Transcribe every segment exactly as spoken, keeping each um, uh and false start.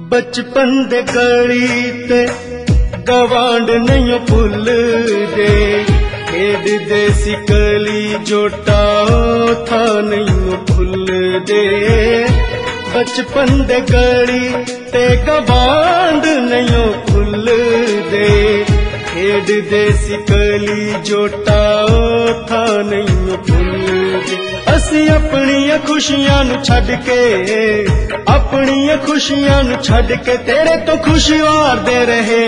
बचपन दे गली ते गवांड नहीं भुल दे, खेड दे सिकली जोटा था नहीं भुल दे। बचपन दे गली ते गवांड नहीं भुल दे, खेड दे सिकली जोटा था नहीं भुल दे। असी अपनी खुशियां नु छड़ के, अपनी खुशियां नु छड़ के तेरे तो खुशी वारदे रहे।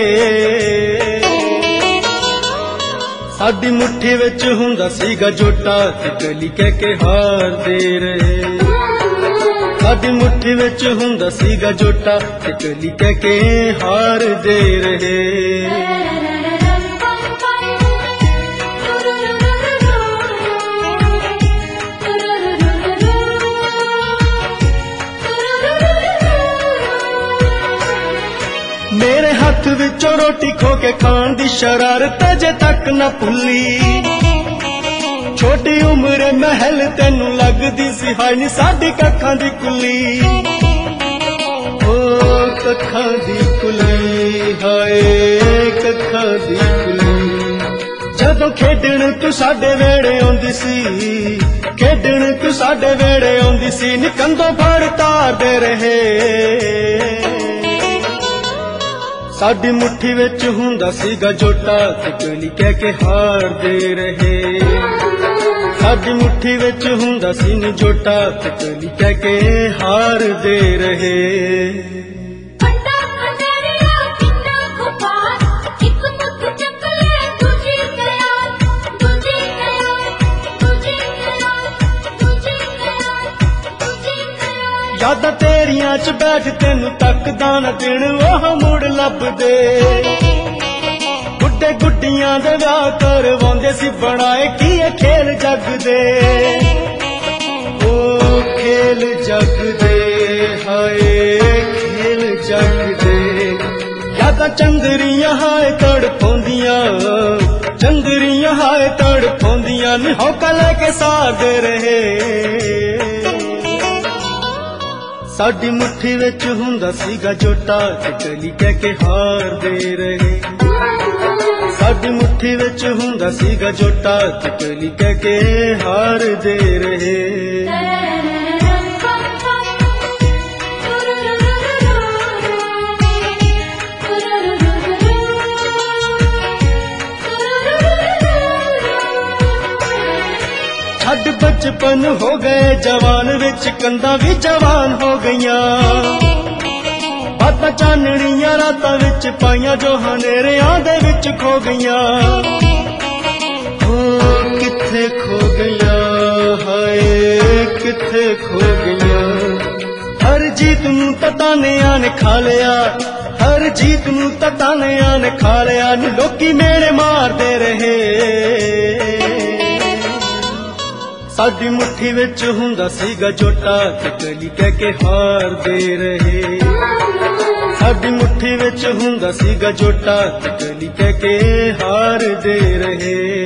साडी मुट्ठी विच हुंदा सीगा जोटा, सिकली कह के हारदे रहे। साडी मुट्ठी विच हुंदा सीगा जोटा, सिकली कह के हारदे रहे। मेरे हाथ विचों रोटी खो के खान दी शरारत अजे तक न भुली। छोटी उम्र महल तेनू लगदी सी हाय नी साडी कखां दी कुली। ओ कखां दी कुली हाय कखां दी कुली। जदों खेडण तू साडे वेड़े आउंदी सी, खेडण तू साडे वेड़े आउंदी सी, नी कंधों फड़ तारदे रहे। साडी मुट्ठी विच हुंदा सीगा जोटा, सिकली कह के हारदे रहे। साडी मुट्ठी विच हुंदा सी नी जोटा, सिकली कह के हारदे रहे। यादां तेरियां च बैठ तेनू तकदा न दिन ओह मुड़ लभदे। गुड्डे गुड्डियां दे विआह करवांदे सी, बनाए की खेल जग दे। ओ खेल जग दे हाय खेल जग दे। यादां चंदरियां हाय तड़फोंदियां, चंदरियां हाय तड़फोंदियां, नी हौका लेके सारदे रहे। साडी मुट्ठी विच हुंदा सीगा जोटा, सिकली कह के हारदे रहे। साडी मुट्ठी विच हुंदा सीगा जोटा, सिकली कह के हारदे रहे। छड़ बचपन हो गए जवान विच, कंधा भी जवान हो गईयां। बातां चानणियां रातां विच पाइयां, जो हनेरियां दे विच खो गईयां। हो किथे खो गईयां हाय किथे खो गईयां। हर जीत नूं तानेयां ने खा लिया, हर जीत नूं तानेयां ने खा लिया, नी लोकी मेरे मारदे रहे। साडी मुट्ठी विच हुंदा सीगा जोटा, सिकली कह के हारदे रहे। साडी मुट्ठी विच हुंदा सीगा जोटा, सिकली कह के हारदे रहे।